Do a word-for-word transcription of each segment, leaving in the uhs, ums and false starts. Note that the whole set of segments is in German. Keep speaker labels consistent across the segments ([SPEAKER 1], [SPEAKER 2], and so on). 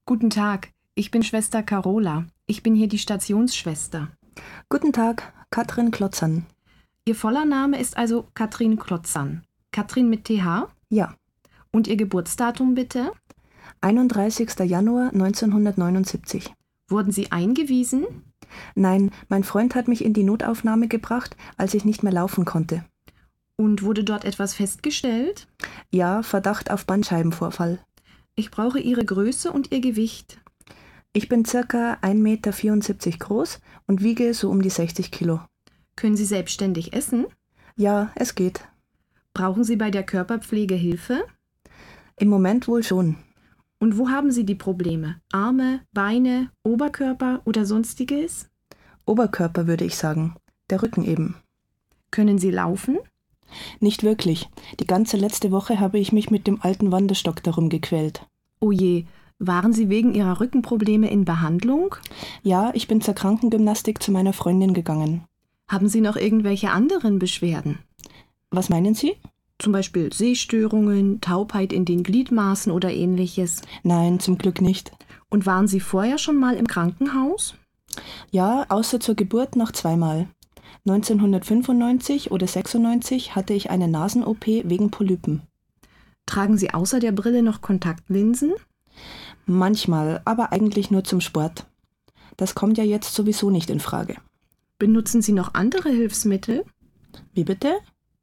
[SPEAKER 1] Guten Tag, ich bin Schwester Carola. Ich bin hier die Stationsschwester.
[SPEAKER 2] Guten Tag, Katrin Klotzan.
[SPEAKER 1] Ihr voller Name ist also Katrin Klotzan. Katrin mit T H?
[SPEAKER 2] Ja.
[SPEAKER 1] Und Ihr Geburtsdatum bitte?
[SPEAKER 2] einunddreißigster Januar neunzehnhundertneunundsiebzig.
[SPEAKER 1] Wurden Sie eingewiesen?
[SPEAKER 2] Nein, mein Freund hat mich in die Notaufnahme gebracht, als ich nicht mehr laufen konnte.
[SPEAKER 1] Und wurde dort etwas festgestellt?
[SPEAKER 2] Ja, Verdacht auf Bandscheibenvorfall.
[SPEAKER 1] Ich brauche Ihre Größe und Ihr Gewicht.
[SPEAKER 2] Ich bin circa ein Meter vierundsiebzig groß und wiege so um die sechzig Kilo.
[SPEAKER 1] Können Sie selbstständig essen?
[SPEAKER 2] Ja, es geht.
[SPEAKER 1] Brauchen Sie bei der Körperpflege Hilfe?
[SPEAKER 2] Im Moment wohl schon.
[SPEAKER 1] Und wo haben Sie die Probleme? Arme, Beine, Oberkörper oder sonstiges?
[SPEAKER 2] Oberkörper würde ich sagen. Der Rücken eben.
[SPEAKER 1] Können Sie laufen?
[SPEAKER 2] Nicht wirklich. Die ganze letzte Woche habe ich mich mit dem alten Wanderstock darum gequält.
[SPEAKER 1] Oh je, waren Sie wegen Ihrer Rückenprobleme in Behandlung?
[SPEAKER 2] Ja, ich bin zur Krankengymnastik zu meiner Freundin gegangen.
[SPEAKER 1] Haben Sie noch irgendwelche anderen Beschwerden?
[SPEAKER 2] Was meinen Sie?
[SPEAKER 1] Zum Beispiel Sehstörungen, Taubheit in den Gliedmaßen oder ähnliches?
[SPEAKER 2] Nein, zum Glück nicht.
[SPEAKER 1] Und waren Sie vorher schon mal im Krankenhaus?
[SPEAKER 2] Ja, außer zur Geburt noch zweimal. neunzehnhundertfünfundneunzig oder sechsundneunzig hatte ich eine Nasen-O P wegen Polypen.
[SPEAKER 1] Tragen Sie außer der Brille noch Kontaktlinsen?
[SPEAKER 2] Manchmal, aber eigentlich nur zum Sport. Das kommt ja jetzt sowieso nicht in Frage.
[SPEAKER 1] Benutzen Sie noch andere Hilfsmittel?
[SPEAKER 2] Wie bitte?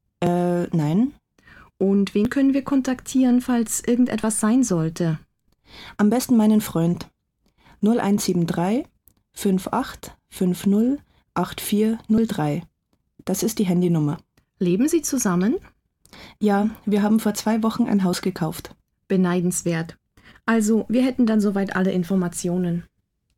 [SPEAKER 2] Äh, nein.
[SPEAKER 1] Und wen können wir kontaktieren, falls irgendetwas sein sollte?
[SPEAKER 2] Am besten meinen Freund. null eins sieben drei fünf acht fünf null acht vier null drei. Das ist die Handynummer.
[SPEAKER 1] Leben Sie zusammen?
[SPEAKER 2] Ja, wir haben vor zwei Wochen ein Haus gekauft.
[SPEAKER 1] Beneidenswert. Also, wir hätten dann soweit alle Informationen.